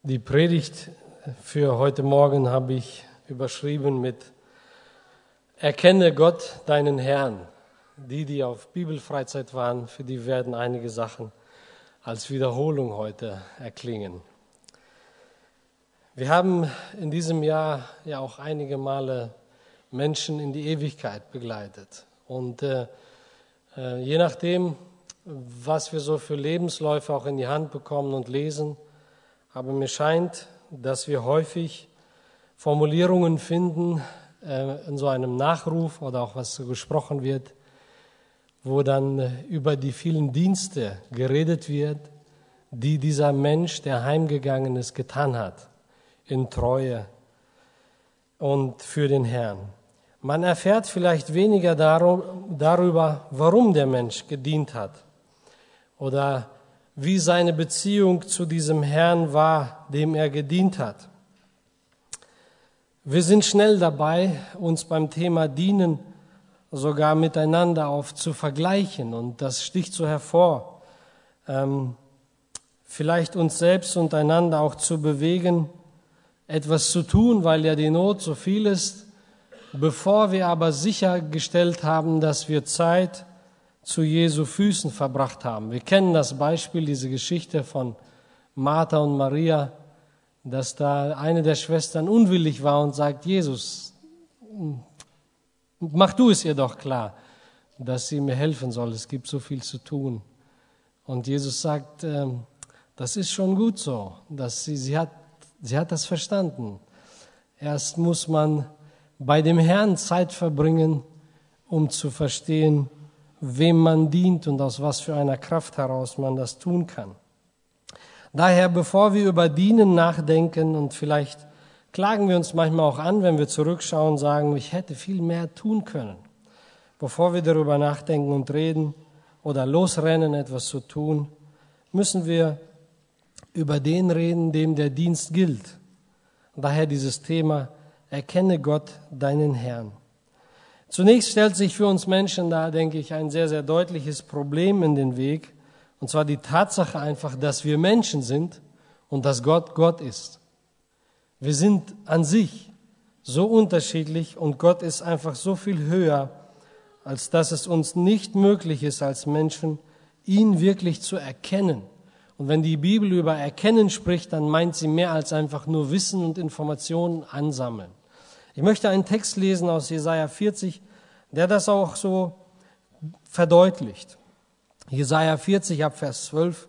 Die Predigt für heute Morgen habe ich überschrieben mit Erkenne Gott, deinen Herrn. Die auf Bibelfreizeit waren, für die werden einige Sachen als Wiederholung heute erklingen. Wir haben in diesem Jahr ja auch einige Male Menschen in die Ewigkeit begleitet. Und je nachdem, was wir so für Lebensläufe auch in die Hand bekommen und lesen, aber mir scheint, dass wir häufig Formulierungen finden in so einem Nachruf oder auch was so gesprochen wird, wo dann über die vielen Dienste geredet wird, die dieser Mensch, der heimgegangen ist, getan hat, in Treue und für den Herrn. Man erfährt vielleicht weniger darüber, warum der Mensch gedient hat oder wie seine Beziehung zu diesem Herrn war, dem er gedient hat. Wir sind schnell dabei, uns beim Thema Dienen sogar miteinander zu vergleichen, und das sticht so hervor, vielleicht uns selbst und einander auch zu bewegen, etwas zu tun, weil ja die Not so viel ist, bevor wir aber sichergestellt haben, dass wir Zeit zu Jesu Füßen verbracht haben. Wir kennen das Beispiel, diese Geschichte von Martha und Maria, dass da eine der Schwestern unwillig war und sagt, Jesus, mach du es ihr doch klar, dass sie mir helfen soll, es gibt so viel zu tun. Und Jesus sagt, das ist schon gut so, dass sie hat das verstanden. Erst muss man bei dem Herrn Zeit verbringen, um zu verstehen, wem man dient und aus was für einer Kraft heraus man das tun kann. Daher, bevor wir über Dienen nachdenken, und vielleicht klagen wir uns manchmal auch an, wenn wir zurückschauen, sagen, ich hätte viel mehr tun können. Bevor wir darüber nachdenken und reden oder losrennen, etwas zu tun, müssen wir über den reden, dem der Dienst gilt. Daher dieses Thema, erkenne Gott, deinen Herrn. Zunächst stellt sich für uns Menschen da, denke ich, ein sehr, sehr deutliches Problem in den Weg. Und zwar die Tatsache einfach, dass wir Menschen sind und dass Gott Gott ist. Wir sind an sich so unterschiedlich und Gott ist einfach so viel höher, als dass es uns nicht möglich ist, als Menschen, ihn wirklich zu erkennen. Und wenn die Bibel über Erkennen spricht, dann meint sie mehr als einfach nur Wissen und Informationen ansammeln. Ich möchte einen Text lesen aus Jesaja 40, der das auch so verdeutlicht. Jesaja 40 ab Vers 12.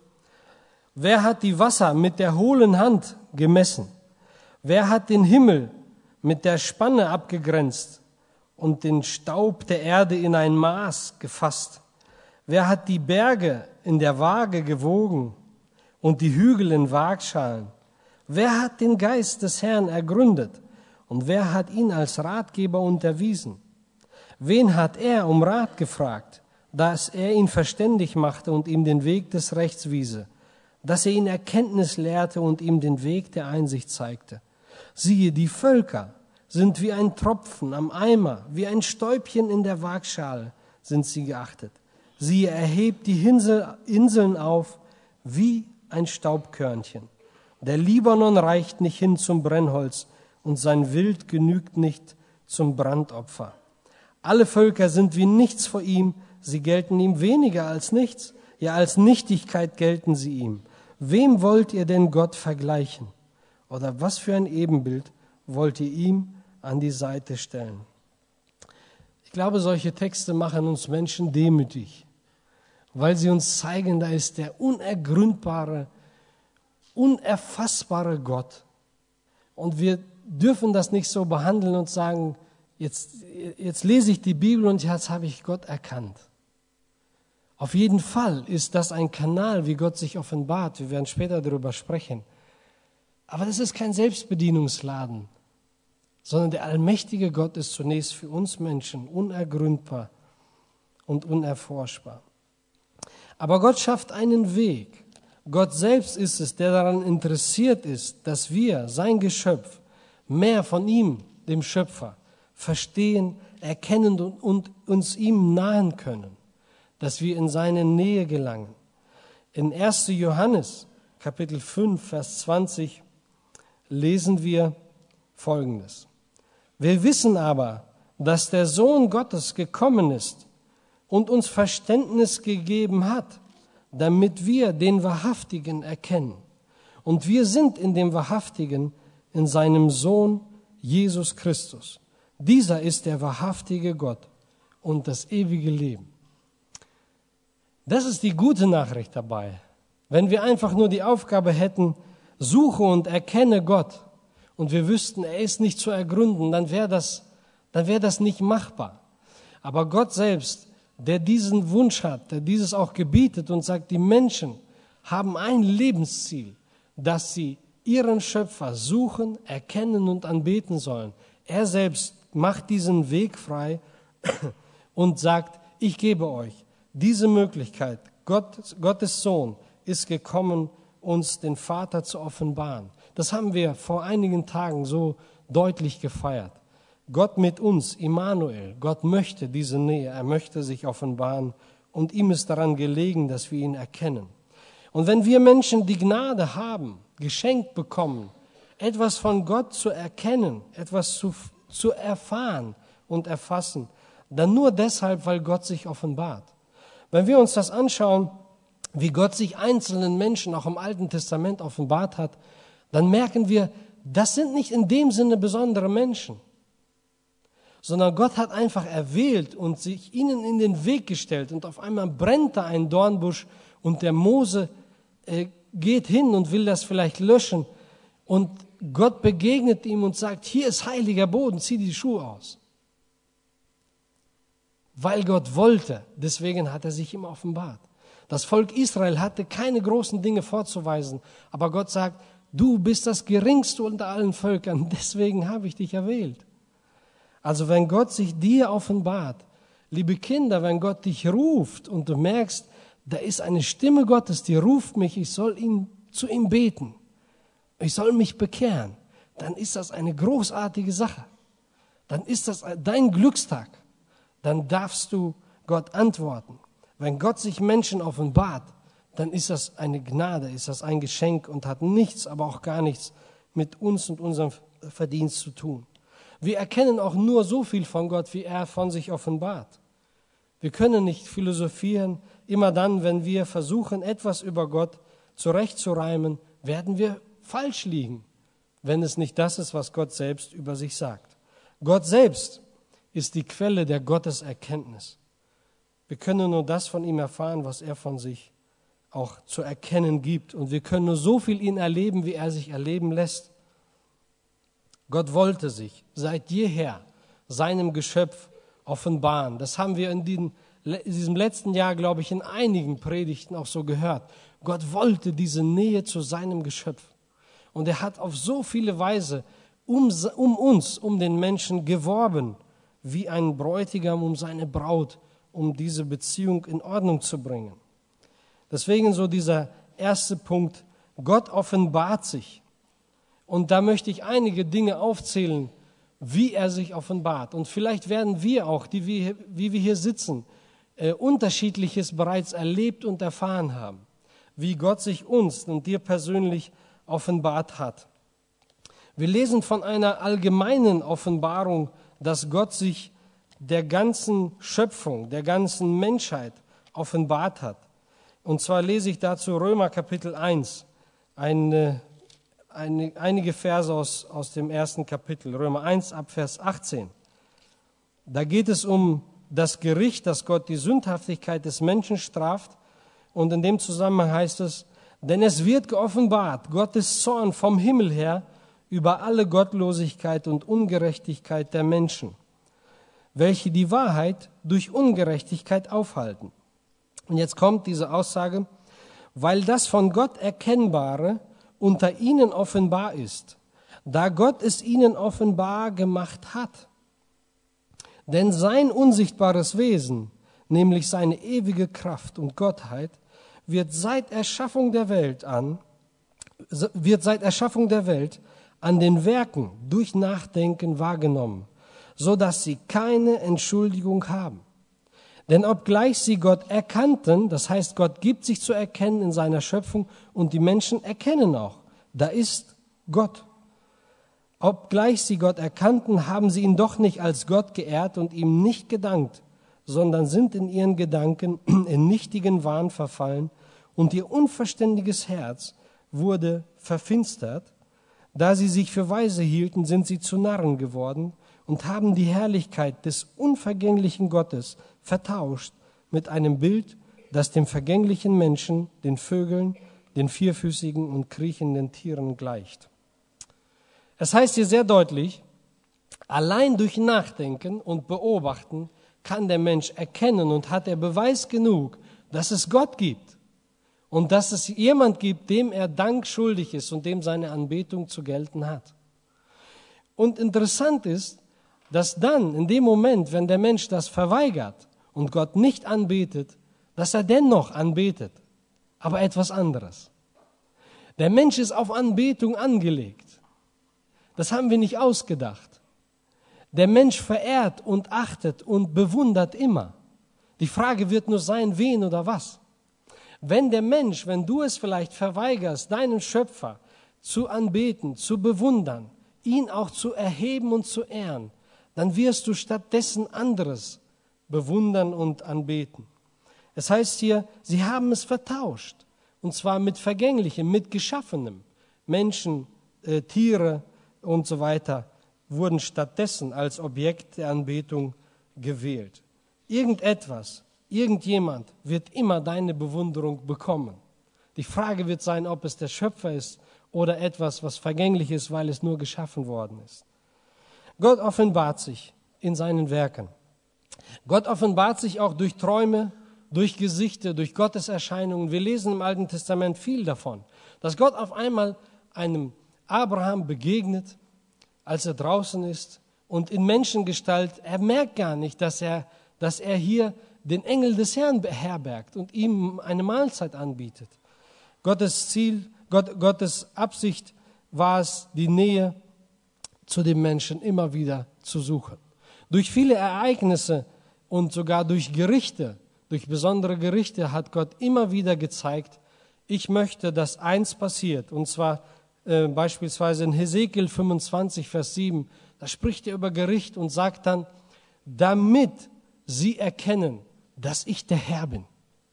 Wer hat die Wasser mit der hohlen Hand gemessen? Wer hat den Himmel mit der Spanne abgegrenzt und den Staub der Erde in ein Maß gefasst? Wer hat die Berge in der Waage gewogen und die Hügel in Waagschalen? Wer hat den Geist des Herrn ergründet? Und wer hat ihn als Ratgeber unterwiesen? Wen hat er um Rat gefragt, dass er ihn verständig machte und ihm den Weg des Rechts wiese, dass er ihn Erkenntnis lehrte und ihm den Weg der Einsicht zeigte? Siehe, die Völker sind wie ein Tropfen am Eimer, wie ein Stäubchen in der Waagschale sind sie geachtet. Siehe, er hebt die Inseln auf wie ein Staubkörnchen. Der Libanon reicht nicht hin zum Brennholz, und sein Wild genügt nicht zum Brandopfer. Alle Völker sind wie nichts vor ihm, sie gelten ihm weniger als nichts, ja als Nichtigkeit gelten sie ihm. Wem wollt ihr denn Gott vergleichen? Oder was für ein Ebenbild wollt ihr ihm an die Seite stellen? Ich glaube, solche Texte machen uns Menschen demütig, weil sie uns zeigen, da ist der unergründbare, unerfassbare Gott. Und wir dürfen das nicht so behandeln und sagen, jetzt lese ich die Bibel und jetzt habe ich Gott erkannt. Auf jeden Fall ist das ein Kanal, wie Gott sich offenbart. Wir werden später darüber sprechen. Aber das ist kein Selbstbedienungsladen, sondern der allmächtige Gott ist zunächst für uns Menschen unergründbar und unerforschbar. Aber Gott schafft einen Weg. Gott selbst ist es, der daran interessiert ist, dass wir, sein Geschöpf, mehr von ihm, dem Schöpfer, verstehen, erkennen und uns ihm nahen können, dass wir in seine Nähe gelangen. In 1. Johannes, Kapitel 5, Vers 20, lesen wir Folgendes. Wir wissen aber, dass der Sohn Gottes gekommen ist und uns Verständnis gegeben hat, damit wir den Wahrhaftigen erkennen. Und wir sind in dem Wahrhaftigen, in seinem Sohn Jesus Christus. Dieser ist der wahrhaftige Gott und das ewige Leben. Das ist die gute Nachricht dabei. Wenn wir einfach nur die Aufgabe hätten, suche und erkenne Gott, und wir wüssten, er ist nicht zu ergründen, dann wäre das nicht machbar. Aber Gott selbst, der diesen Wunsch hat, der dieses auch gebietet und sagt, die Menschen haben ein Lebensziel, dass sie ihren Schöpfer suchen, erkennen und anbeten sollen. Er selbst macht diesen Weg frei und sagt, ich gebe euch diese Möglichkeit. Gottes Sohn ist gekommen, uns den Vater zu offenbaren. Das haben wir vor einigen Tagen so deutlich gefeiert. Gott mit uns, Immanuel, Gott möchte diese Nähe, er möchte sich offenbaren und ihm ist daran gelegen, dass wir ihn erkennen. Und wenn wir Menschen die Gnade haben, geschenkt bekommen, etwas von Gott zu erkennen, etwas zu erfahren und erfassen, dann nur deshalb, weil Gott sich offenbart. Wenn wir uns das anschauen, wie Gott sich einzelnen Menschen auch im Alten Testament offenbart hat, dann merken wir, das sind nicht in dem Sinne besondere Menschen, sondern Gott hat einfach erwählt und sich ihnen in den Weg gestellt und auf einmal brennt da ein Dornbusch und der Mose geht hin und will das vielleicht löschen und Gott begegnet ihm und sagt, hier ist heiliger Boden, zieh die Schuhe aus. Weil Gott wollte, deswegen hat er sich ihm offenbart. Das Volk Israel hatte keine großen Dinge vorzuweisen, aber Gott sagt, du bist das Geringste unter allen Völkern, deswegen habe ich dich erwählt. Also wenn Gott sich dir offenbart, liebe Kinder, wenn Gott dich ruft und du merkst, da ist eine Stimme Gottes, die ruft mich, ich soll zu ihm beten, ich soll mich bekehren, dann ist das eine großartige Sache. Dann ist das dein Glückstag. Dann darfst du Gott antworten. Wenn Gott sich Menschen offenbart, dann ist das eine Gnade, ist das ein Geschenk und hat nichts, aber auch gar nichts mit uns und unserem Verdienst zu tun. Wir erkennen auch nur so viel von Gott, wie er von sich offenbart. Wir können nicht philosophieren. Immer dann, wenn wir versuchen, etwas über Gott zurechtzureimen, werden wir falsch liegen, wenn es nicht das ist, was Gott selbst über sich sagt. Gott selbst ist die Quelle der Gotteserkenntnis. Wir können nur das von ihm erfahren, was er von sich auch zu erkennen gibt. Und wir können nur so viel ihn erleben, wie er sich erleben lässt. Gott wollte sich seit jeher seinem Geschöpf offenbaren. Das haben wir in diesem letzten Jahr, glaube ich, in einigen Predigten auch so gehört. Gott wollte diese Nähe zu seinem Geschöpf. Und er hat auf so viele Weise um uns, um den Menschen geworben, wie ein Bräutigam um seine Braut, um diese Beziehung in Ordnung zu bringen. Deswegen so dieser erste Punkt, Gott offenbart sich. Und da möchte ich einige Dinge aufzählen, wie er sich offenbart. Und vielleicht werden wir auch, wie wir hier sitzen, Unterschiedliches bereits erlebt und erfahren haben, wie Gott sich uns und dir persönlich offenbart hat. Wir lesen von einer allgemeinen Offenbarung, dass Gott sich der ganzen Schöpfung, der ganzen Menschheit offenbart hat. Und zwar lese ich dazu Römer Kapitel 1, einige Verse aus dem ersten Kapitel, Römer 1 ab Vers 18. Da geht es um das Gericht, dass Gott die Sündhaftigkeit des Menschen straft. Und in dem Zusammenhang heißt es, denn es wird geoffenbart, Gottes Zorn vom Himmel her über alle Gottlosigkeit und Ungerechtigkeit der Menschen, welche die Wahrheit durch Ungerechtigkeit aufhalten. Und jetzt kommt diese Aussage, weil das von Gott Erkennbare unter ihnen offenbar ist, da Gott es ihnen offenbar gemacht hat. Denn sein unsichtbares Wesen, nämlich seine ewige Kraft und Gottheit, wird seit Erschaffung der Welt an den Werken durch Nachdenken wahrgenommen, so dass sie keine Entschuldigung haben. Denn obgleich sie Gott erkannten, das heißt, Gott gibt sich zu erkennen in seiner Schöpfung und die Menschen erkennen auch, da ist Gott. Obgleich sie Gott erkannten, haben sie ihn doch nicht als Gott geehrt und ihm nicht gedankt, sondern sind in ihren Gedanken in nichtigen Wahn verfallen und ihr unverständiges Herz wurde verfinstert. Da sie sich für weise hielten, sind sie zu Narren geworden und haben die Herrlichkeit des unvergänglichen Gottes vertauscht mit einem Bild, das dem vergänglichen Menschen, den Vögeln, den vierfüßigen und kriechenden Tieren gleicht. Es heißt hier sehr deutlich, allein durch Nachdenken und Beobachten kann der Mensch erkennen und hat er Beweis genug, dass es Gott gibt und dass es jemand gibt, dem er Dank schuldig ist und dem seine Anbetung zu gelten hat. Und interessant ist, dass dann in dem Moment, wenn der Mensch das verweigert und Gott nicht anbetet, dass er dennoch anbetet, aber etwas anderes. Der Mensch ist auf Anbetung angelegt. Das haben wir nicht ausgedacht. Der Mensch verehrt und achtet und bewundert immer. Die Frage wird nur sein, wen oder was. Wenn der Mensch, wenn du es vielleicht verweigerst, deinen Schöpfer zu anbeten, zu bewundern, ihn auch zu erheben und zu ehren, dann wirst du stattdessen anderes bewundern und anbeten. Es heißt hier, sie haben es vertauscht, und zwar mit Vergänglichem, mit Geschaffenem. Menschen, Tiere und so weiter wurden stattdessen als Objekt der Anbetung gewählt. Irgendetwas, irgendjemand wird immer deine Bewunderung bekommen. Die Frage wird sein, ob es der Schöpfer ist oder etwas, was vergänglich ist, weil es nur geschaffen worden ist. Gott offenbart sich in seinen Werken. Gott offenbart sich auch durch Träume, durch Gesichter, durch Gotteserscheinungen. Wir lesen im Alten Testament viel davon, dass Gott auf einmal einem Abraham begegnet, als er draußen ist und in Menschengestalt. Er merkt gar nicht, dass er hier den Engel des Herrn beherbergt und ihm eine Mahlzeit anbietet. Gottes Ziel, Gottes Absicht war es, die Nähe zu dem Menschen immer wieder zu suchen. Durch viele Ereignisse und sogar durch Gerichte, durch besondere Gerichte hat Gott immer wieder gezeigt, ich möchte, dass eins passiert, und zwar beispielsweise in Hesekiel 25, Vers 7, da spricht er über Gericht und sagt dann, damit sie erkennen, dass ich der Herr bin.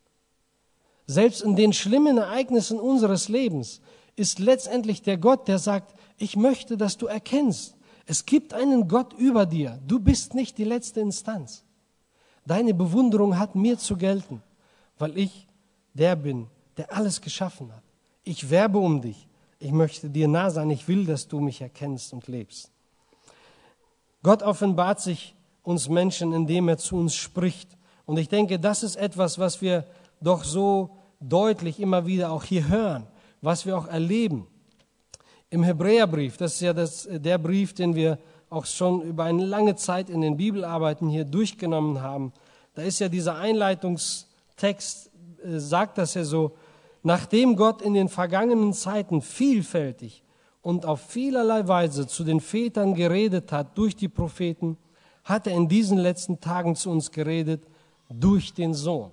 Selbst in den schlimmen Ereignissen unseres Lebens ist letztendlich der Gott, der sagt, ich möchte, dass du erkennst, es gibt einen Gott über dir, du bist nicht die letzte Instanz. Deine Bewunderung hat mir zu gelten, weil ich der bin, der alles geschaffen hat. Ich werbe um dich. Ich möchte dir nah sein, ich will, dass du mich erkennst und lebst. Gott offenbart sich uns Menschen, indem er zu uns spricht. Und ich denke, das ist etwas, was wir doch so deutlich immer wieder auch hier hören, was wir auch erleben. Im Hebräerbrief, das ist ja der Brief, den wir auch schon über eine lange Zeit in den Bibelarbeiten hier durchgenommen haben, da ist ja dieser Einleitungstext, sagt das ja so, nachdem Gott in den vergangenen Zeiten vielfältig und auf vielerlei Weise zu den Vätern geredet hat durch die Propheten, hat er in diesen letzten Tagen zu uns geredet durch den Sohn.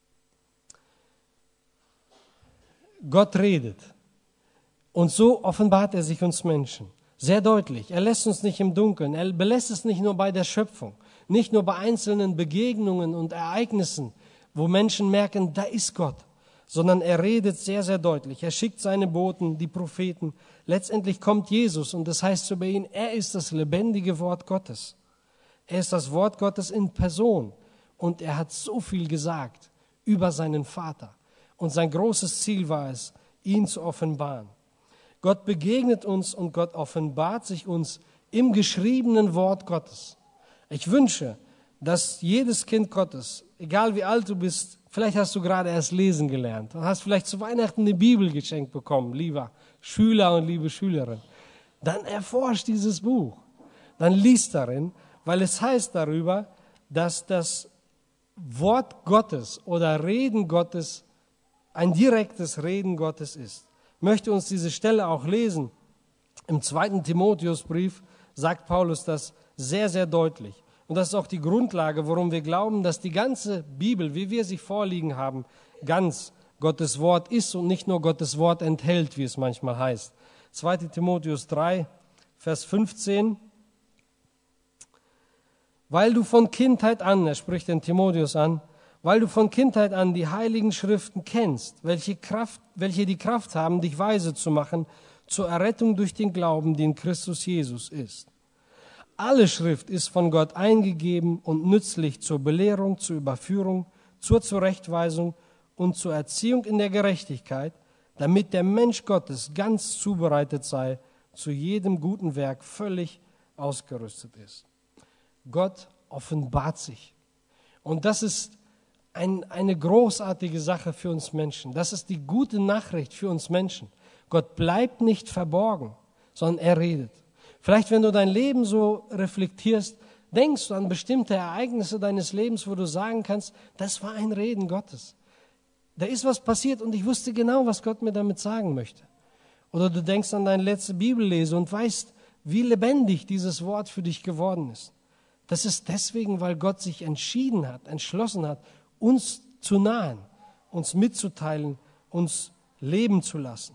Gott redet und so offenbart er sich uns Menschen. Sehr deutlich. Er lässt uns nicht im Dunkeln. Er belässt es nicht nur bei der Schöpfung, nicht nur bei einzelnen Begegnungen und Ereignissen, wo Menschen merken, da ist Gott, sondern er redet sehr, sehr deutlich. Er schickt seine Boten, die Propheten. Letztendlich kommt Jesus und das heißt über ihn, er ist das lebendige Wort Gottes. Er ist das Wort Gottes in Person und er hat so viel gesagt über seinen Vater. Und sein großes Ziel war es, ihn zu offenbaren. Gott begegnet uns und Gott offenbart sich uns im geschriebenen Wort Gottes. Ich wünsche, dass jedes Kind Gottes, egal wie alt du bist, vielleicht hast du gerade erst lesen gelernt und hast vielleicht zu Weihnachten eine Bibel geschenkt bekommen, lieber Schüler und liebe Schülerin, dann erforsch dieses Buch, dann lies darin, weil es heißt darüber, dass das Wort Gottes oder Reden Gottes ein direktes Reden Gottes ist. Ich möchte uns diese Stelle auch lesen. Im 2. Timotheusbrief sagt Paulus das sehr, sehr deutlich. Und das ist auch die Grundlage, warum wir glauben, dass die ganze Bibel, wie wir sie vorliegen haben, ganz Gottes Wort ist und nicht nur Gottes Wort enthält, wie es manchmal heißt. 2. Timotheus 3, Vers 15. Weil du von Kindheit an, er spricht den Timotheus an, weil du von Kindheit an die heiligen Schriften kennst, welche die Kraft haben, dich weise zu machen zur Errettung durch den Glauben, die in Christus Jesus ist. Alle Schrift ist von Gott eingegeben und nützlich zur Belehrung, zur Überführung, zur Zurechtweisung und zur Erziehung in der Gerechtigkeit, damit der Mensch Gottes ganz zubereitet sei, zu jedem guten Werk völlig ausgerüstet ist. Gott offenbart sich. Und das ist eine großartige Sache für uns Menschen. Das ist die gute Nachricht für uns Menschen. Gott bleibt nicht verborgen, sondern er redet. Vielleicht, wenn du dein Leben so reflektierst, denkst du an bestimmte Ereignisse deines Lebens, wo du sagen kannst, das war ein Reden Gottes. Da ist was passiert und ich wusste genau, was Gott mir damit sagen möchte. Oder du denkst an deine letzte Bibellese und weißt, wie lebendig dieses Wort für dich geworden ist. Das ist deswegen, weil Gott sich entschieden hat, entschlossen hat, uns zu nahen, uns mitzuteilen, uns leben zu lassen.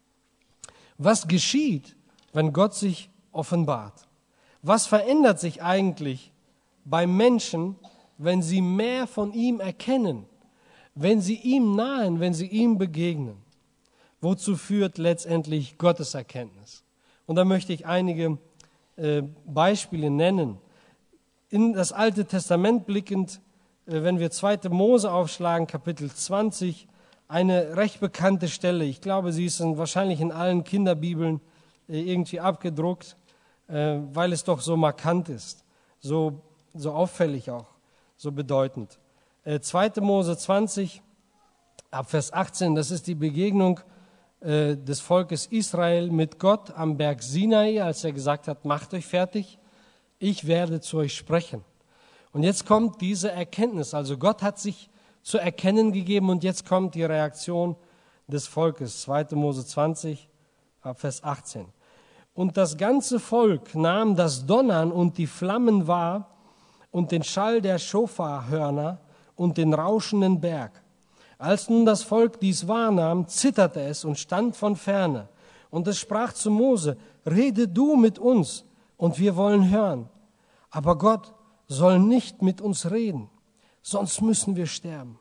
Was geschieht, wenn Gott sich offenbart? Was verändert sich eigentlich bei Menschen, wenn sie mehr von ihm erkennen, wenn sie ihm nahen, wenn sie ihm begegnen? Wozu führt letztendlich Gottes Erkenntnis? Und da möchte ich einige Beispiele nennen. In das Alte Testament blickend, wenn wir 2. Mose aufschlagen, Kapitel 20, eine recht bekannte Stelle. Ich glaube, sie ist wahrscheinlich in allen Kinderbibeln irgendwie abgedruckt, weil es doch so markant ist, so auffällig auch, so bedeutend. 2. Mose 20, ab Vers 18, das ist die Begegnung des Volkes Israel mit Gott am Berg Sinai, als er gesagt hat, macht euch fertig, ich werde zu euch sprechen. Und jetzt kommt diese Erkenntnis, also Gott hat sich zu erkennen gegeben und jetzt kommt die Reaktion des Volkes, 2. Mose 20, ab Vers 18. Und das ganze Volk nahm das Donnern und die Flammen wahr und den Schall der Schofarhörner und den rauschenden Berg. Als nun das Volk dies wahrnahm, zitterte es und stand von ferne. Und es sprach zu Mose, rede du mit uns, und wir wollen hören. Aber Gott soll nicht mit uns reden, sonst müssen wir sterben.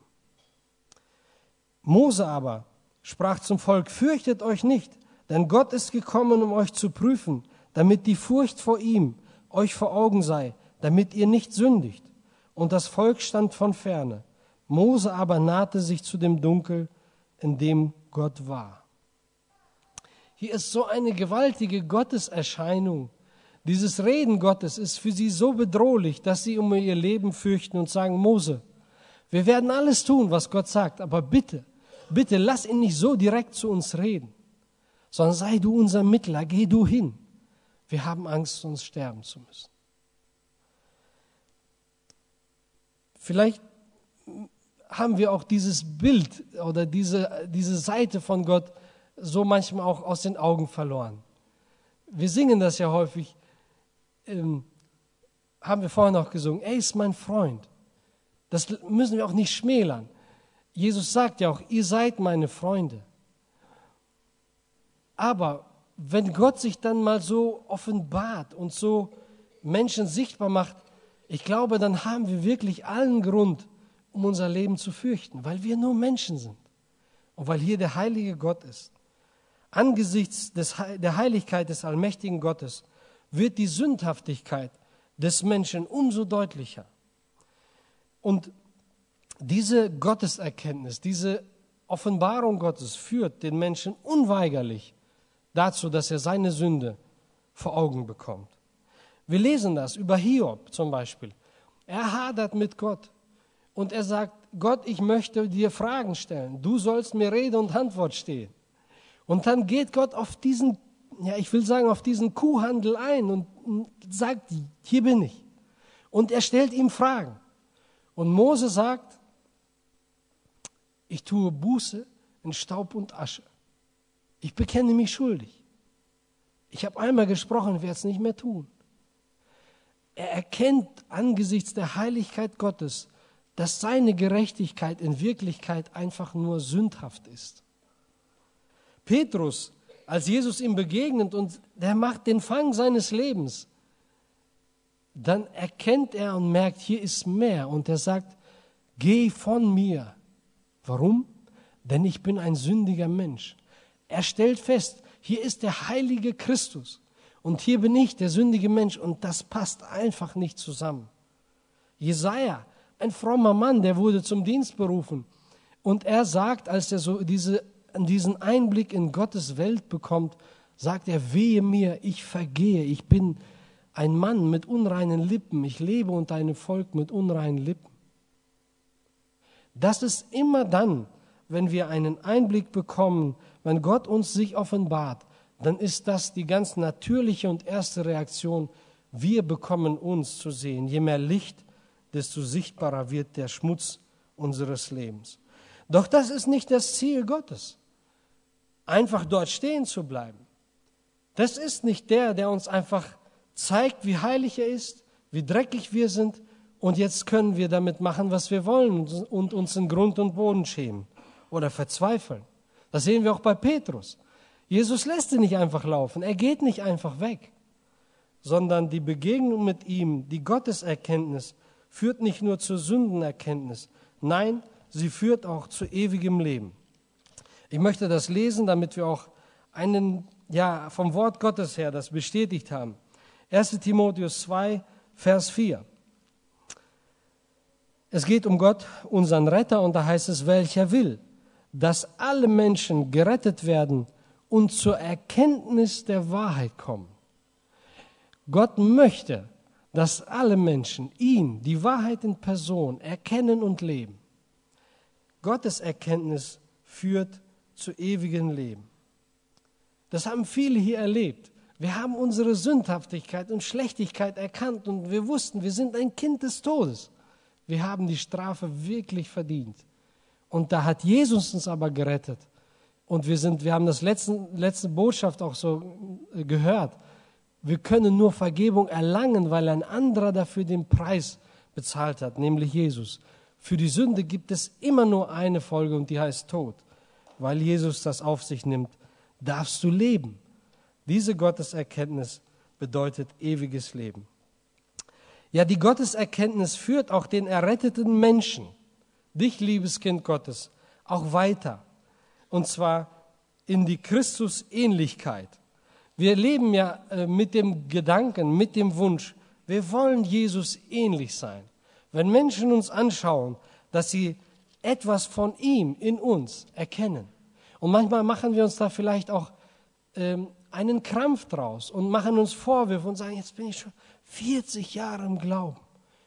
Mose aber sprach zum Volk, fürchtet euch nicht, denn Gott ist gekommen, um euch zu prüfen, damit die Furcht vor ihm euch vor Augen sei, damit ihr nicht sündigt. Und das Volk stand von ferne. Mose aber nahte sich zu dem Dunkel, in dem Gott war. Hier ist so eine gewaltige Gotteserscheinung. Dieses Reden Gottes ist für sie so bedrohlich, dass sie um ihr Leben fürchten und sagen, Mose, wir werden alles tun, was Gott sagt, aber bitte, bitte lass ihn nicht so direkt zu uns reden, sondern sei du unser Mittler, geh du hin. Wir haben Angst, sonst sterben zu müssen. Vielleicht haben wir auch dieses Bild oder diese Seite von Gott so manchmal auch aus den Augen verloren. Wir singen das ja häufig, haben wir vorhin auch gesungen, er ist mein Freund. Das müssen wir auch nicht schmälern. Jesus sagt ja auch, ihr seid meine Freunde. Aber wenn Gott sich dann mal so offenbart und so Menschen sichtbar macht, ich glaube, dann haben wir wirklich allen Grund, um unser Leben zu fürchten, weil wir nur Menschen sind und weil hier der heilige Gott ist. Angesichts der Heiligkeit des allmächtigen Gottes wird die Sündhaftigkeit des Menschen umso deutlicher. Und diese Gotteserkenntnis, diese Offenbarung Gottes führt den Menschen unweigerlich dazu, dass er seine Sünde vor Augen bekommt. Wir lesen das über Hiob zum Beispiel. Er hadert mit Gott und er sagt, Gott, ich möchte dir Fragen stellen. Du sollst mir Rede und Antwort stehen. Und dann geht Gott auf diesen, auf diesen Kuhhandel ein und sagt, hier bin ich. Und er stellt ihm Fragen. Und Mose sagt, ich tue Buße in Staub und Asche. Ich bekenne mich schuldig. Ich habe einmal gesprochen, werde es nicht mehr tun. Er erkennt angesichts der Heiligkeit Gottes, dass seine Gerechtigkeit in Wirklichkeit einfach nur sündhaft ist. Petrus als Jesus ihm begegnet und der macht den Fang seines Lebens, dann erkennt er und merkt, hier ist mehr. Und er sagt, geh von mir. Warum? Denn ich bin ein sündiger Mensch. Er stellt fest, hier ist der heilige Christus und hier bin ich, der sündige Mensch, und das passt einfach nicht zusammen. Jesaja, ein frommer Mann, der wurde zum Dienst berufen, und er sagt, als er so diesen Einblick in Gottes Welt bekommt, sagt er, wehe mir, ich vergehe, ich bin ein Mann mit unreinen Lippen, ich lebe unter einem Volk mit unreinen Lippen. Das ist immer dann, wenn wir einen Einblick bekommen, wenn Gott uns sich offenbart, dann ist das die ganz natürliche und erste Reaktion. Wir bekommen uns zu sehen. Je mehr Licht, desto sichtbarer wird der Schmutz unseres Lebens. Doch das ist nicht das Ziel Gottes, einfach dort stehen zu bleiben. Das ist nicht der uns einfach zeigt, wie heilig er ist, wie dreckig wir sind, und jetzt können wir damit machen, was wir wollen und uns in Grund und Boden schämen oder verzweifeln. Das sehen wir auch bei Petrus. Jesus lässt ihn nicht einfach laufen, er geht nicht einfach weg, sondern die Begegnung mit ihm, die Gotteserkenntnis, führt nicht nur zur Sündenerkenntnis, nein, sie führt auch zu ewigem Leben. Ich möchte das lesen, damit wir auch vom Wort Gottes her das bestätigt haben. 1. Timotheus 2, Vers 4. Es geht um Gott, unseren Retter, und da heißt es, welcher will, dass alle Menschen gerettet werden und zur Erkenntnis der Wahrheit kommen. Gott möchte, dass alle Menschen ihn, die Wahrheit in Person, erkennen und leben. Gottes Erkenntnis führt zu ewigem Leben. Das haben viele hier erlebt. Wir haben unsere Sündhaftigkeit und Schlechtigkeit erkannt und wir wussten, wir sind ein Kind des Todes. Wir haben die Strafe wirklich verdient. Und da hat Jesus uns aber gerettet. Und wir haben das letzte Botschaft auch so gehört. Wir können nur Vergebung erlangen, weil ein anderer dafür den Preis bezahlt hat, nämlich Jesus. Für die Sünde gibt es immer nur eine Folge und die heißt Tod. Weil Jesus das auf sich nimmt, darfst du leben. Diese Gotteserkenntnis bedeutet ewiges Leben. Ja, die Gotteserkenntnis führt auch den erretteten Menschen, dich, liebes Kind Gottes, auch weiter. Und zwar in die Christusähnlichkeit. Wir leben ja mit dem Gedanken, mit dem Wunsch, wir wollen Jesus ähnlich sein. Wenn Menschen uns anschauen, dass sie etwas von ihm in uns erkennen. Und manchmal machen wir uns da vielleicht auch einen Krampf draus und machen uns Vorwürfe und sagen, jetzt bin ich schon 40 Jahre im Glauben.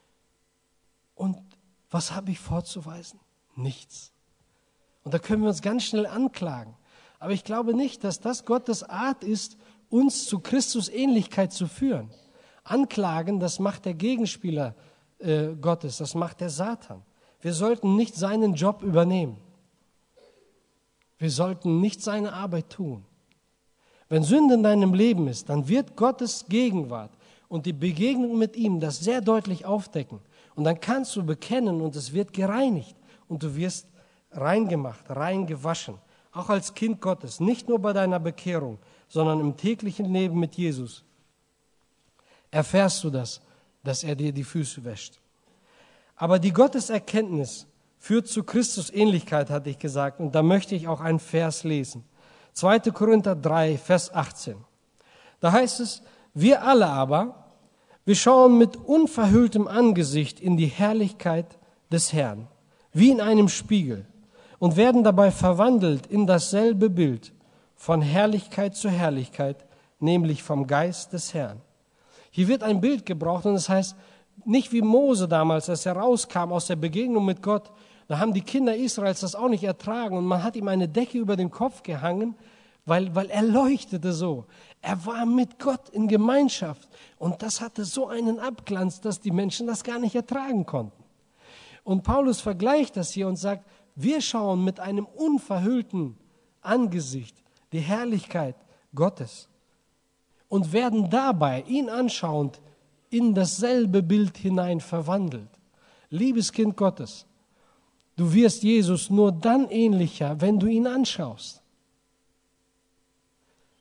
Und was habe ich vorzuweisen? Nichts. Und da können wir uns ganz schnell anklagen. Aber ich glaube nicht, dass das Gottes Art ist, uns zu Christusähnlichkeit zu führen. Anklagen, das macht der Gegenspieler Gottes, das macht der Satan. Wir sollten nicht seinen Job übernehmen. Wir sollten nicht seine Arbeit tun. Wenn Sünde in deinem Leben ist, dann wird Gottes Gegenwart und die Begegnung mit ihm das sehr deutlich aufdecken. Und dann kannst du bekennen und es wird gereinigt und du wirst reingemacht, reingewaschen. Auch als Kind Gottes, nicht nur bei deiner Bekehrung, sondern im täglichen Leben mit Jesus. Erfährst du das, dass er dir die Füße wäscht. Aber die Gotteserkenntnis führt zu Christusähnlichkeit, hatte ich gesagt. Und da möchte ich auch einen Vers lesen. 2. Korinther 3, Vers 18. Da heißt es, wir alle aber, wir schauen mit unverhülltem Angesicht in die Herrlichkeit des Herrn, wie in einem Spiegel, und werden dabei verwandelt in dasselbe Bild, von Herrlichkeit zu Herrlichkeit, nämlich vom Geist des Herrn. Hier wird ein Bild gebraucht und es heißt, nicht wie Mose damals, als er rauskam aus der Begegnung mit Gott, da haben die Kinder Israels das auch nicht ertragen und man hat ihm eine Decke über den Kopf gehangen, weil er leuchtete so. Er war mit Gott in Gemeinschaft und das hatte so einen Abglanz, dass die Menschen das gar nicht ertragen konnten. Und Paulus vergleicht das hier und sagt, wir schauen mit einem unverhüllten Angesicht die Herrlichkeit Gottes und werden dabei, ihn anschauend, in dasselbe Bild hinein verwandelt. Liebes Kind Gottes, du wirst Jesus nur dann ähnlicher, wenn du ihn anschaust.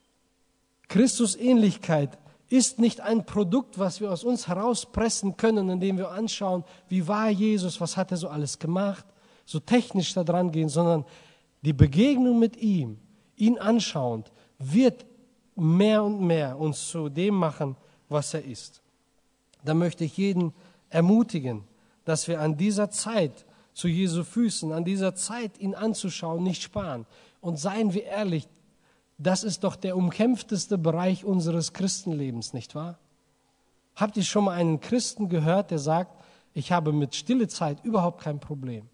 Christusähnlichkeit ist nicht ein Produkt, was wir aus uns herauspressen können, indem wir anschauen, wie war Jesus, was hat er so alles gemacht, so technisch da dran gehen, sondern die Begegnung mit ihm, ihn anschauend, wird mehr und mehr uns zu dem machen, was er ist. Da möchte ich jeden ermutigen, dass wir an dieser Zeit zu Jesu Füßen, an dieser Zeit ihn anzuschauen, nicht sparen. Und seien wir ehrlich, das ist doch der umkämpfteste Bereich unseres Christenlebens, nicht wahr? Habt ihr schon mal einen Christen gehört, der sagt, ich habe mit stille Zeit überhaupt kein Problem?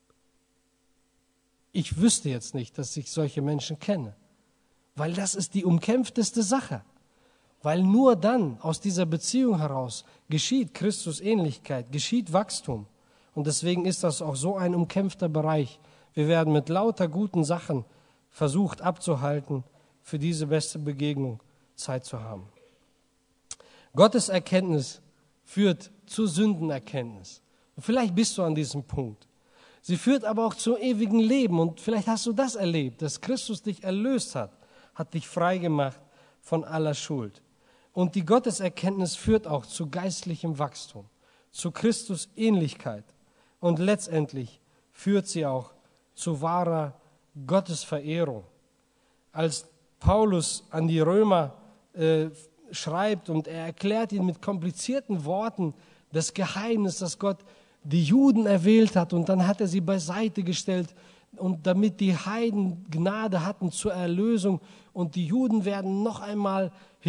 Ich wüsste jetzt nicht, dass ich solche Menschen kenne, weil das ist die umkämpfteste Sache. Weil nur dann aus dieser Beziehung heraus geschieht Christusähnlichkeit, geschieht Wachstum. Und deswegen ist das auch so ein umkämpfter Bereich. Wir werden mit lauter guten Sachen versucht abzuhalten, für diese beste Begegnung Zeit zu haben. Gottes Erkenntnis führt zur Sündenerkenntnis. Und vielleicht bist du an diesem Punkt. Sie führt aber auch zum ewigen Leben. Und vielleicht hast du das erlebt, dass Christus dich erlöst hat dich frei gemacht von aller Schuld. Und die Gotteserkenntnis führt auch zu geistlichem Wachstum, zu Christusähnlichkeit. Und letztendlich führt sie auch zu wahrer Gottesverehrung. Als Paulus an die Römer schreibt und er erklärt ihnen mit komplizierten Worten das Geheimnis, dass Gott die Juden erwählt hat und dann hat er sie beiseite gestellt und damit die Heiden Gnade hatten zur Erlösung und die Juden werden noch einmal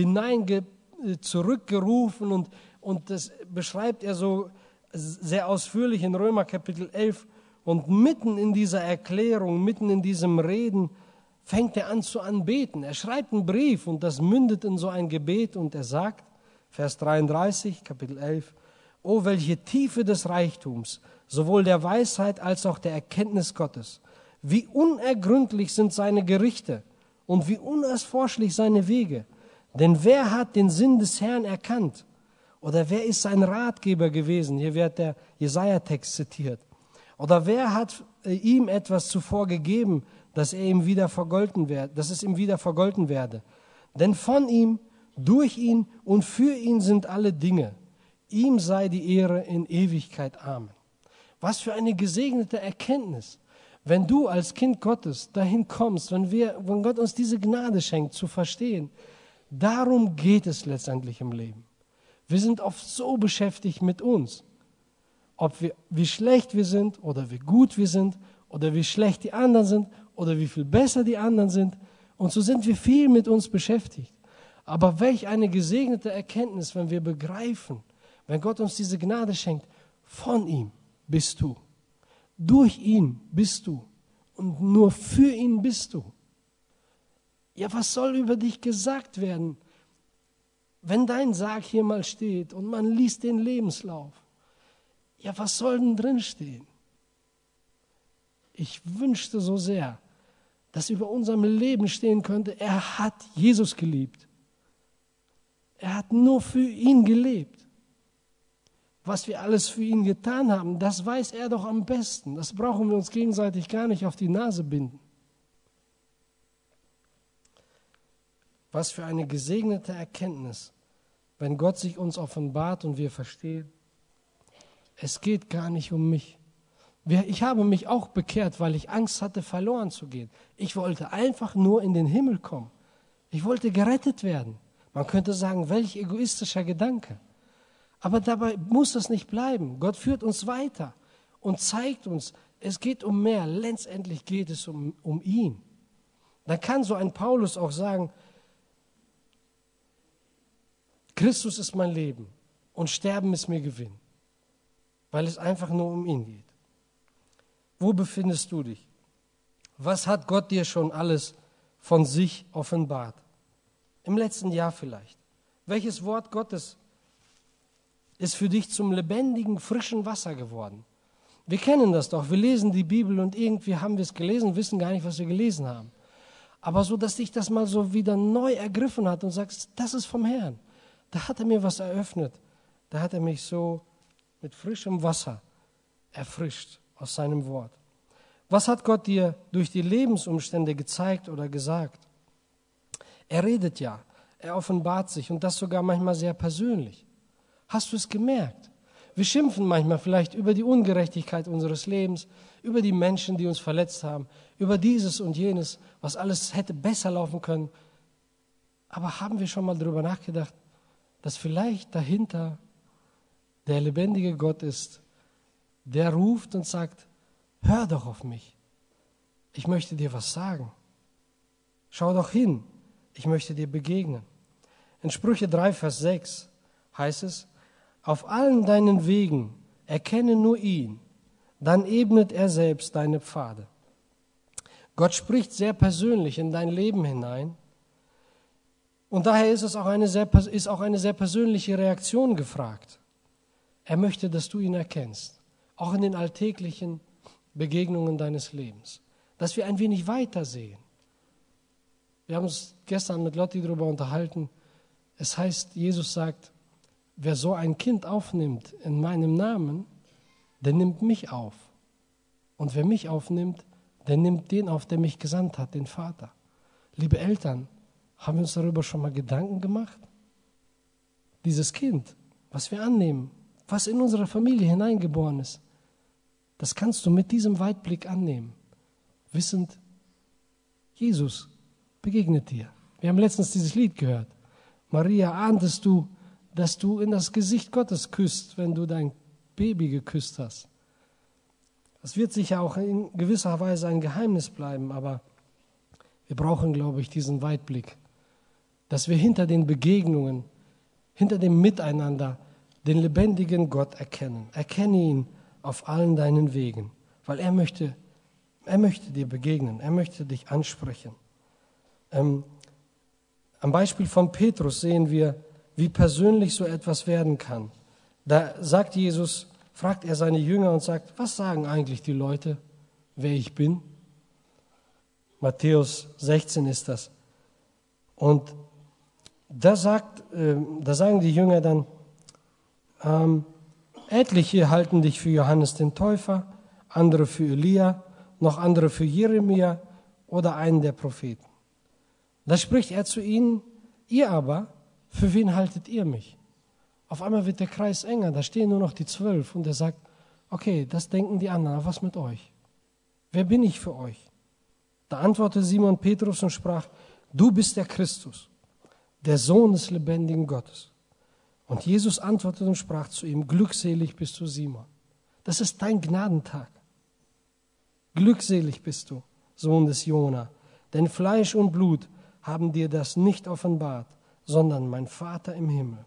zurückgerufen und das beschreibt er so sehr ausführlich in Römer Kapitel 11 und mitten in dieser Erklärung, mitten in diesem Reden fängt er an zu anbeten. Er schreibt einen Brief und das mündet in so ein Gebet und er sagt, Vers 33, Kapitel 11, O welche Tiefe des Reichtums, sowohl der Weisheit als auch der Erkenntnis Gottes. Wie unergründlich sind seine Gerichte und wie unerforschlich seine Wege. Denn wer hat den Sinn des Herrn erkannt? Oder wer ist sein Ratgeber gewesen? Hier wird der Jesaja-Text zitiert. Oder wer hat ihm etwas zuvor gegeben, dass es ihm wieder vergolten werde? Denn von ihm, durch ihn und für ihn sind alle Dinge. Ihm sei die Ehre in Ewigkeit. Amen. Was für eine gesegnete Erkenntnis, wenn du als Kind Gottes dahin kommst, wenn Gott uns diese Gnade schenkt, zu verstehen. Darum geht es letztendlich im Leben. Wir sind oft so beschäftigt mit uns, wie schlecht wir sind oder wie gut wir sind oder wie schlecht die anderen sind oder wie viel besser die anderen sind. Und so sind wir viel mit uns beschäftigt. Aber welch eine gesegnete Erkenntnis, wenn wir begreifen, wenn Gott uns diese Gnade schenkt, von ihm bist du, durch ihn bist du und nur für ihn bist du. Ja, was soll über dich gesagt werden, wenn dein Sarg hier mal steht und man liest den Lebenslauf? Ja, was soll denn drin stehen? Ich wünschte so sehr, dass über unserem Leben stehen könnte, er hat Jesus geliebt. Er hat nur für ihn gelebt. Was wir alles für ihn getan haben, das weiß er doch am besten. Das brauchen wir uns gegenseitig gar nicht auf die Nase binden. Was für eine gesegnete Erkenntnis, wenn Gott sich uns offenbart und wir verstehen, es geht gar nicht um mich. Ich habe mich auch bekehrt, weil ich Angst hatte, verloren zu gehen. Ich wollte einfach nur in den Himmel kommen. Ich wollte gerettet werden. Man könnte sagen, welch egoistischer Gedanke. Aber dabei muss das nicht bleiben. Gott führt uns weiter und zeigt uns, es geht um mehr. Letztendlich geht es um ihn. Dann kann so ein Paulus auch sagen, Christus ist mein Leben und Sterben ist mir Gewinn, weil es einfach nur um ihn geht. Wo befindest du dich? Was hat Gott dir schon alles von sich offenbart? Im letzten Jahr vielleicht. Welches Wort Gottes ist für dich zum lebendigen, frischen Wasser geworden? Wir kennen das doch. Wir lesen die Bibel und irgendwie haben wir es gelesen, wissen gar nicht, was wir gelesen haben. Aber so, dass dich das mal so wieder neu ergriffen hat und sagst, das ist vom Herrn. Da hat er mir was eröffnet. Da hat er mich so mit frischem Wasser erfrischt aus seinem Wort. Was hat Gott dir durch die Lebensumstände gezeigt oder gesagt? Er redet ja. Er offenbart sich und das sogar manchmal sehr persönlich. Hast du es gemerkt? Wir schimpfen manchmal vielleicht über die Ungerechtigkeit unseres Lebens, über die Menschen, die uns verletzt haben, über dieses und jenes, was alles hätte besser laufen können. Aber haben wir schon mal darüber nachgedacht, dass vielleicht dahinter der lebendige Gott ist, der ruft und sagt, hör doch auf mich. Ich möchte dir was sagen. Schau doch hin. Ich möchte dir begegnen. In Sprüche 3, Vers 6 heißt es, auf allen deinen Wegen erkenne nur ihn, dann ebnet er selbst deine Pfade. Gott spricht sehr persönlich in dein Leben hinein und daher ist auch eine sehr persönliche Reaktion gefragt. Er möchte, dass du ihn erkennst, auch in den alltäglichen Begegnungen deines Lebens, dass wir ein wenig weiter sehen. Wir haben uns gestern mit Lotti darüber unterhalten. Es heißt, Jesus sagt, wer so ein Kind aufnimmt in meinem Namen, der nimmt mich auf. Und wer mich aufnimmt, der nimmt den auf, der mich gesandt hat, den Vater. Liebe Eltern, haben wir uns darüber schon mal Gedanken gemacht? Dieses Kind, was wir annehmen, was in unsere Familie hineingeboren ist, das kannst du mit diesem Weitblick annehmen, wissend, Jesus begegnet dir. Wir haben letztens dieses Lied gehört. Maria, ahntest du, dass du in das Gesicht Gottes küsst, wenn du dein Baby geküsst hast? Das wird sicher auch in gewisser Weise ein Geheimnis bleiben, aber wir brauchen, glaube ich, diesen Weitblick, dass wir hinter den Begegnungen, hinter dem Miteinander den lebendigen Gott erkennen. Erkenne ihn auf allen deinen Wegen, weil er möchte dir begegnen, er möchte dich ansprechen. Am Beispiel von Petrus sehen wir, wie persönlich so etwas werden kann. Da fragt er seine Jünger und sagt, was sagen eigentlich die Leute, wer ich bin? Matthäus 16 ist das. Und da sagen die Jünger dann, etliche halten dich für Johannes den Täufer, andere für Elia, noch andere für Jeremia oder einen der Propheten. Da spricht er zu ihnen, ihr aber, für wen haltet ihr mich? Auf einmal wird der Kreis enger, da stehen nur noch die 12 und er sagt, okay, das denken die anderen, was mit euch? Wer bin ich für euch? Da antwortete Simon Petrus und sprach, du bist der Christus, der Sohn des lebendigen Gottes. Und Jesus antwortete und sprach zu ihm, glückselig bist du, Simon. Das ist dein Gnadentag. Glückselig bist du, Sohn des Jona, denn Fleisch und Blut haben dir das nicht offenbart, sondern mein Vater im Himmel.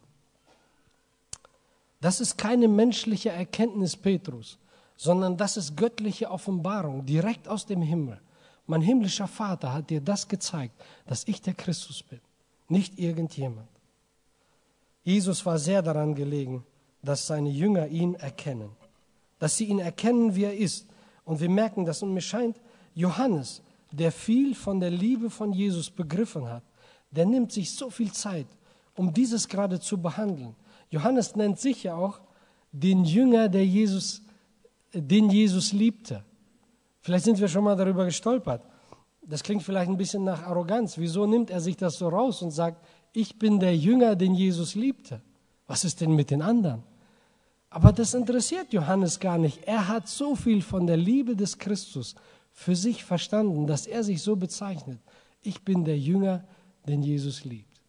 Das ist keine menschliche Erkenntnis Petrus, sondern das ist göttliche Offenbarung, direkt aus dem Himmel. Mein himmlischer Vater hat dir das gezeigt, dass ich der Christus bin, nicht irgendjemand. Jesus war sehr daran gelegen, dass seine Jünger ihn erkennen, dass sie ihn erkennen, wie er ist. Und wir merken das und mir scheint, Johannes, der viel von der Liebe von Jesus begriffen hat, der nimmt sich so viel Zeit, um dieses gerade zu behandeln. Johannes nennt sich ja auch den Jünger, den Jesus liebte. Vielleicht sind wir schon mal darüber gestolpert. Das klingt vielleicht ein bisschen nach Arroganz. Wieso nimmt er sich das so raus und sagt, ich bin der Jünger, den Jesus liebte? Was ist denn mit den anderen? Aber das interessiert Johannes gar nicht. Er hat so viel von der Liebe des Christus für sich verstanden, dass er sich so bezeichnet. Ich bin der Jünger, den Jesus liebt.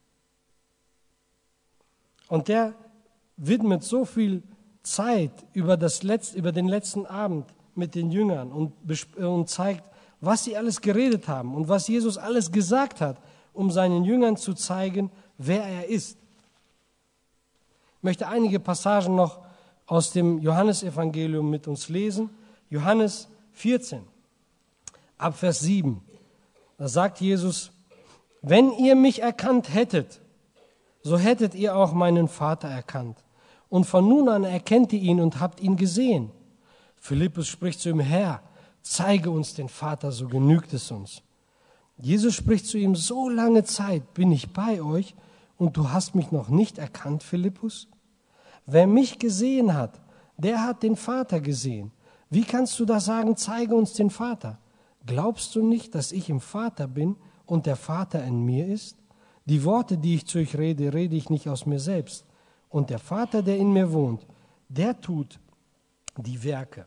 Und der widmet so viel Zeit über den letzten Abend mit den Jüngern und zeigt, was sie alles geredet haben und was Jesus alles gesagt hat, um seinen Jüngern zu zeigen, wer er ist. Ich möchte einige Passagen noch aus dem Johannesevangelium mit uns lesen. Johannes 14, ab Vers 7. Da sagt Jesus, wenn ihr mich erkannt hättet, so hättet ihr auch meinen Vater erkannt. Und von nun an erkennt ihr ihn und habt ihn gesehen. Philippus spricht zu ihm, Herr, zeige uns den Vater, so genügt es uns. Jesus spricht zu ihm, so lange Zeit bin ich bei euch und du hast mich noch nicht erkannt, Philippus? Wer mich gesehen hat, der hat den Vater gesehen. Wie kannst du da sagen, zeige uns den Vater? Glaubst du nicht, dass ich im Vater bin und der Vater in mir ist? Die Worte, die ich zu euch rede, rede ich nicht aus mir selbst. Und der Vater, der in mir wohnt, der tut die Werke.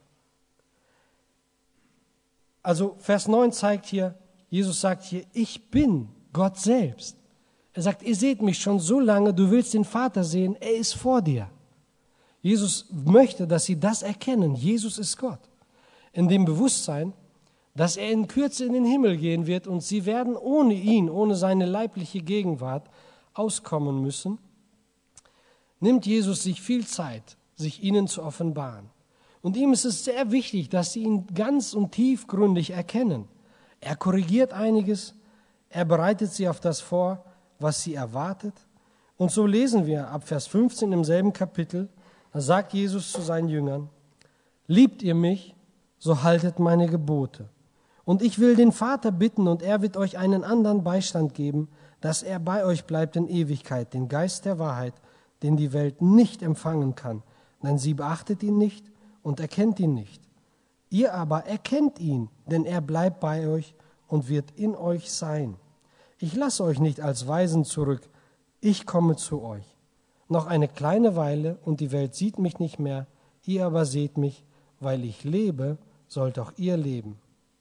Also Vers 9 zeigt hier, Jesus sagt hier, ich bin Gott selbst. Er sagt, ihr seht mich schon so lange, du willst den Vater sehen, er ist vor dir. Jesus möchte, dass sie das erkennen, Jesus ist Gott. In dem Bewusstsein, dass er in Kürze in den Himmel gehen wird und sie werden ohne ihn, ohne seine leibliche Gegenwart auskommen müssen, nimmt Jesus sich viel Zeit, sich ihnen zu offenbaren. Und ihm ist es sehr wichtig, dass sie ihn ganz und tiefgründig erkennen. Er korrigiert einiges, er bereitet sie auf das vor, was sie erwartet. Und so lesen wir ab Vers 15 im selben Kapitel, da sagt Jesus zu seinen Jüngern, liebt ihr mich, so haltet meine Gebote. Und ich will den Vater bitten, und er wird euch einen anderen Beistand geben, dass er bei euch bleibt in Ewigkeit, den Geist der Wahrheit, den die Welt nicht empfangen kann, denn sie beachtet ihn nicht und erkennt ihn nicht. Ihr aber erkennt ihn, denn er bleibt bei euch und wird in euch sein. Ich lasse euch nicht als Waisen zurück, ich komme zu euch. Noch eine kleine Weile, und die Welt sieht mich nicht mehr, ihr aber seht mich, weil ich lebe, sollt auch ihr leben.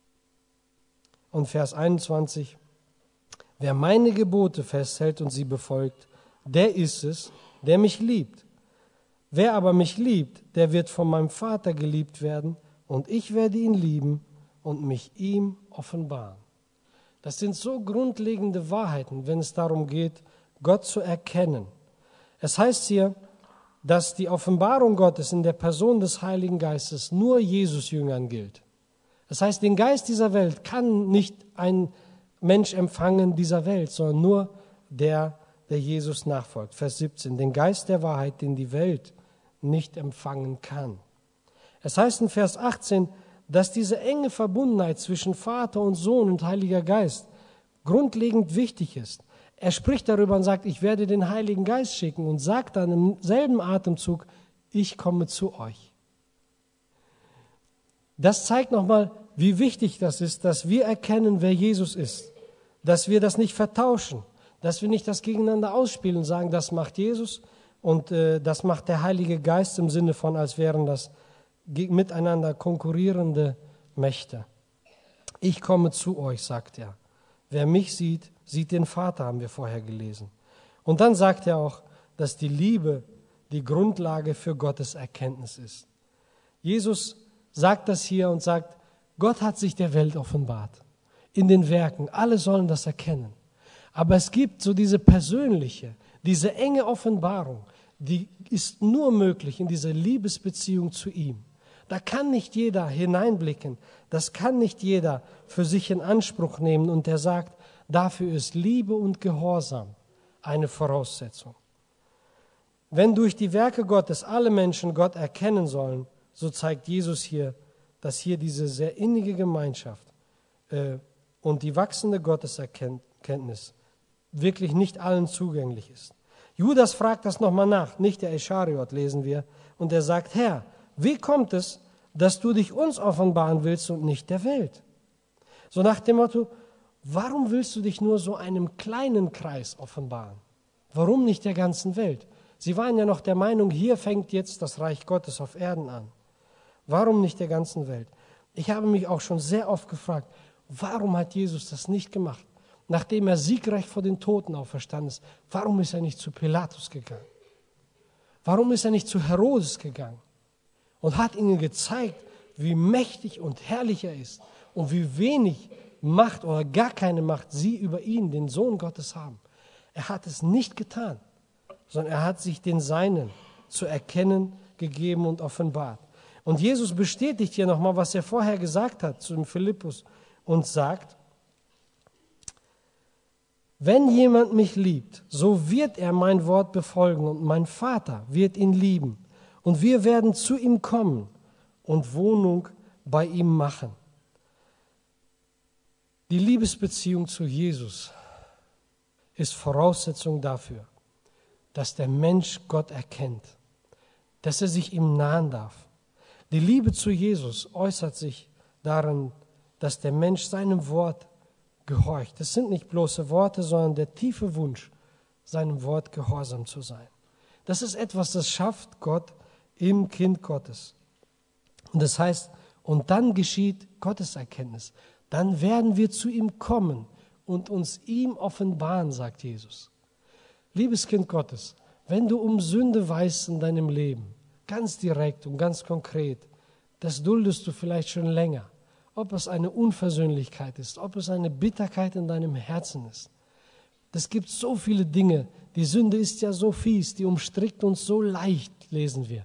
Und Vers 21, wer meine Gebote festhält und sie befolgt, der ist es, der mich liebt. Wer aber mich liebt, der wird von meinem Vater geliebt werden, und ich werde ihn lieben und mich ihm offenbaren. Das sind so grundlegende Wahrheiten, wenn es darum geht, Gott zu erkennen. Es heißt hier, dass die Offenbarung Gottes in der Person des Heiligen Geistes nur Jesus-Jüngern gilt. Das heißt, den Geist dieser Welt kann nicht ein Mensch empfangen dieser Welt, sondern nur der Jesus nachfolgt. Vers 17, den Geist der Wahrheit, den die Welt nicht empfangen kann. Es heißt in Vers 18, dass diese enge Verbundenheit zwischen Vater und Sohn und Heiliger Geist grundlegend wichtig ist. Er spricht darüber und sagt, ich werde den Heiligen Geist schicken, und sagt dann im selben Atemzug, ich komme zu euch. Das zeigt nochmal, wie wichtig das ist, dass wir erkennen, wer Jesus ist. Dass wir das nicht vertauschen, dass wir nicht das gegeneinander ausspielen und sagen, das macht Jesus und das macht der Heilige Geist, im Sinne von, als wären das miteinander konkurrierende Mächte. Ich komme zu euch, sagt er. Wer mich sieht, sieht den Vater, haben wir vorher gelesen. Und dann sagt er auch, dass die Liebe die Grundlage für Gottes Erkenntnis ist. Jesus sagt das hier und sagt, Gott hat sich der Welt offenbart. In den Werken, alle sollen das erkennen. Aber es gibt so diese persönliche, diese enge Offenbarung, die ist nur möglich in dieser Liebesbeziehung zu ihm. Da kann nicht jeder hineinblicken, das kann nicht jeder für sich in Anspruch nehmen, und er sagt, dafür ist Liebe und Gehorsam eine Voraussetzung. Wenn durch die Werke Gottes alle Menschen Gott erkennen sollen, so zeigt Jesus hier, dass hier diese sehr innige Gemeinschaft und die wachsende Gotteserkenntnis wirklich nicht allen zugänglich ist. Judas fragt das nochmal nach, nicht der Ischariot, lesen wir, und er sagt, Herr, wie kommt es, dass du dich uns offenbaren willst und nicht der Welt? So nach dem Motto, warum willst du dich nur so einem kleinen Kreis offenbaren? Warum nicht der ganzen Welt? Sie waren ja noch der Meinung, hier fängt jetzt das Reich Gottes auf Erden an. Warum nicht der ganzen Welt? Ich habe mich auch schon sehr oft gefragt, warum hat Jesus das nicht gemacht? Nachdem er siegreich vor den Toten auferstanden ist, warum ist er nicht zu Pilatus gegangen? Warum ist er nicht zu Herodes gegangen? Und hat ihnen gezeigt, wie mächtig und herrlich er ist und wie wenig Macht oder gar keine Macht sie über ihn, den Sohn Gottes, haben. Er hat es nicht getan, sondern er hat sich den Seinen zu erkennen gegeben und offenbart. Und Jesus bestätigt hier nochmal, was er vorher gesagt hat zu dem Philippus und sagt, wenn jemand mich liebt, so wird er mein Wort befolgen und mein Vater wird ihn lieben. Und wir werden zu ihm kommen und Wohnung bei ihm machen. Die Liebesbeziehung zu Jesus ist Voraussetzung dafür, dass der Mensch Gott erkennt, dass er sich ihm nahen darf. Die Liebe zu Jesus äußert sich darin, dass der Mensch seinem Wort gehorcht. Das sind nicht bloße Worte, sondern der tiefe Wunsch, seinem Wort gehorsam zu sein. Das ist etwas, das schafft Gott im Kind Gottes. Und das heißt, und dann geschieht Gotteserkenntnis. Dann werden wir zu ihm kommen und uns ihm offenbaren, sagt Jesus. Liebes Kind Gottes, wenn du um Sünde weißt in deinem Leben, ganz direkt und ganz konkret, das duldest du vielleicht schon länger. Ob es eine Unversöhnlichkeit ist, ob es eine Bitterkeit in deinem Herzen ist. Es gibt so viele Dinge. Die Sünde ist ja so fies, die umstrickt uns so leicht, lesen wir.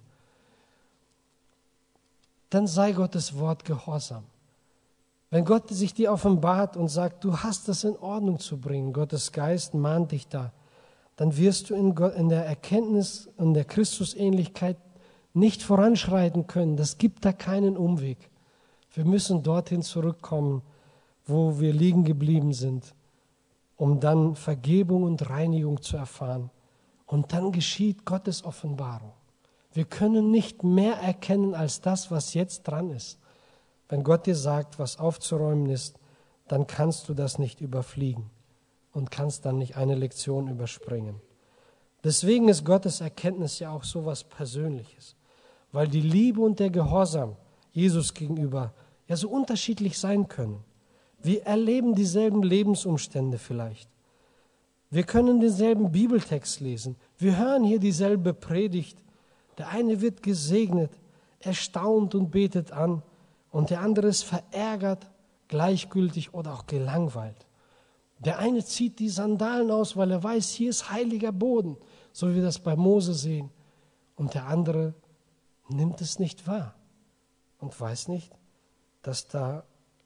Dann sei Gottes Wort gehorsam. Wenn Gott sich dir offenbart und sagt, du hast das in Ordnung zu bringen, Gottes Geist mahnt dich da, dann wirst du in der Erkenntnis und der Christusähnlichkeit nicht voranschreiten können. Das gibt da keinen Umweg. Wir müssen dorthin zurückkommen, wo wir liegen geblieben sind, um dann Vergebung und Reinigung zu erfahren. Und dann geschieht Gottes Offenbarung. Wir können nicht mehr erkennen als das, was jetzt dran ist. Wenn Gott dir sagt, was aufzuräumen ist, dann kannst du das nicht überfliegen und kannst dann nicht eine Lektion überspringen. Deswegen ist Gottes Erkenntnis ja auch so was Persönliches, weil die Liebe und der Gehorsam Jesus gegenüber ja so unterschiedlich sein können. Wir erleben dieselben Lebensumstände vielleicht. Wir können denselben Bibeltext lesen. Wir hören hier dieselbe Predigt. Der eine wird gesegnet, erstaunt und betet an und der andere ist verärgert, gleichgültig oder auch gelangweilt. Der eine zieht die Sandalen aus, weil er weiß, hier ist heiliger Boden, so wie wir das bei Mose sehen. Und der andere nimmt es nicht wahr und weiß nicht, dass da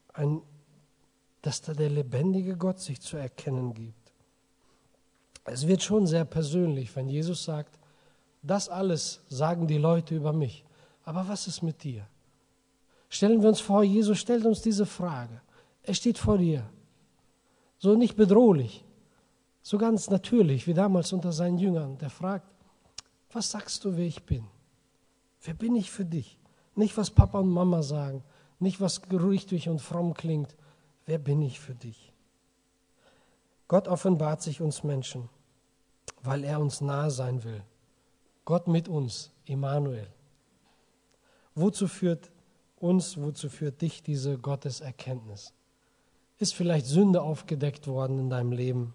der lebendige Gott sich zu erkennen gibt. Es wird schon sehr persönlich, wenn Jesus sagt, das alles sagen die Leute über mich. Aber was ist mit dir? Stellen wir uns vor, Jesus stellt uns diese Frage. Er steht vor dir. So nicht bedrohlich, so ganz natürlich, wie damals unter seinen Jüngern. Der fragt, was sagst du, wer ich bin? Wer bin ich für dich? Nicht, was Papa und Mama sagen, nicht, was gerüchtig und fromm klingt. Wer bin ich für dich? Gott offenbart sich uns Menschen, weil er uns nahe sein will. Gott mit uns, Immanuel. Wozu führt dich diese Gotteserkenntnis? Ist vielleicht Sünde aufgedeckt worden in deinem Leben?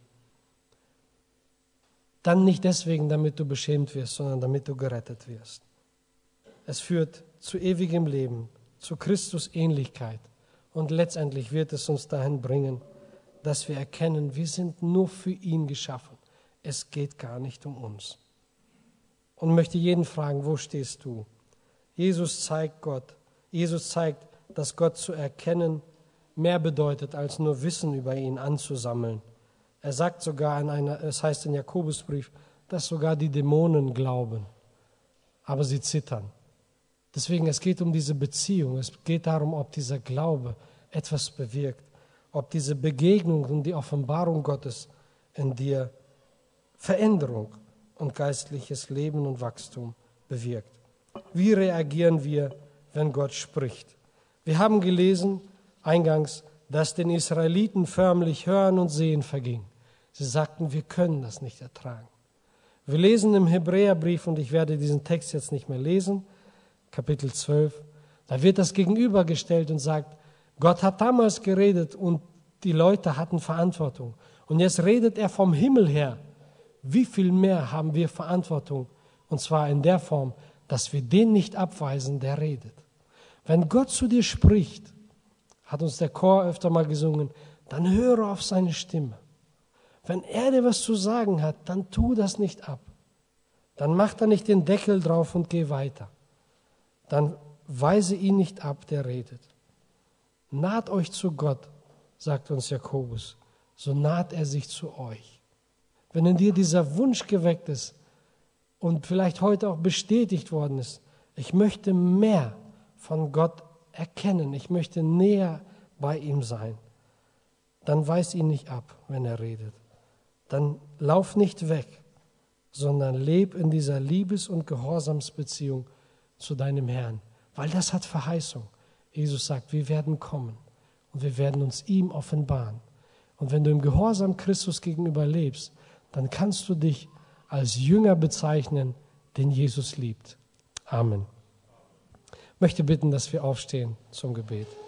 Dann nicht deswegen, damit du beschämt wirst, sondern damit du gerettet wirst. Es führt zu ewigem Leben, zu Christusähnlichkeit. Und letztendlich wird es uns dahin bringen, dass wir erkennen, wir sind nur für ihn geschaffen. Es geht gar nicht um uns. Und möchte jeden fragen, wo stehst du? Jesus zeigt, dass Gott zu erkennen mehr bedeutet, als nur Wissen über ihn anzusammeln. Er sagt sogar, es heißt in Jakobusbrief, dass sogar die Dämonen glauben, aber sie zittern. Deswegen, es geht um diese Beziehung, es geht darum, ob dieser Glaube etwas bewirkt, ob diese Begegnung und die Offenbarung Gottes in dir Veränderung und geistliches Leben und Wachstum bewirkt. Wie reagieren wir, wenn Gott spricht? Wir haben gelesen, eingangs, dass den Israeliten förmlich Hören und Sehen verging. Sie sagten, wir können das nicht ertragen. Wir lesen im Hebräerbrief, und ich werde diesen Text jetzt nicht mehr lesen, Kapitel 12, da wird das gegenübergestellt und sagt, Gott hat damals geredet und die Leute hatten Verantwortung. Und jetzt redet er vom Himmel her. Wie viel mehr haben wir Verantwortung? Und zwar in der Form, dass wir den nicht abweisen, der redet. Wenn Gott zu dir spricht, hat uns der Chor öfter mal gesungen, dann höre auf seine Stimme. Wenn er dir was zu sagen hat, dann tu das nicht ab. Dann mach da nicht den Deckel drauf und geh weiter. Dann weise ihn nicht ab, der redet. Naht euch zu Gott, sagt uns Jakobus, so naht er sich zu euch. Wenn in dir dieser Wunsch geweckt ist und vielleicht heute auch bestätigt worden ist, ich möchte mehr von Gott erkennen, ich möchte näher bei ihm sein, dann weis ihn nicht ab, wenn er redet. Dann lauf nicht weg, sondern leb in dieser Liebes- und Gehorsamsbeziehung zu deinem Herrn, weil das hat Verheißung. Jesus sagt, wir werden kommen und wir werden uns ihm offenbaren. Und wenn du im Gehorsam Christus gegenüber lebst, dann kannst du dich als Jünger bezeichnen, den Jesus liebt. Amen. Ich möchte bitten, dass wir aufstehen zum Gebet.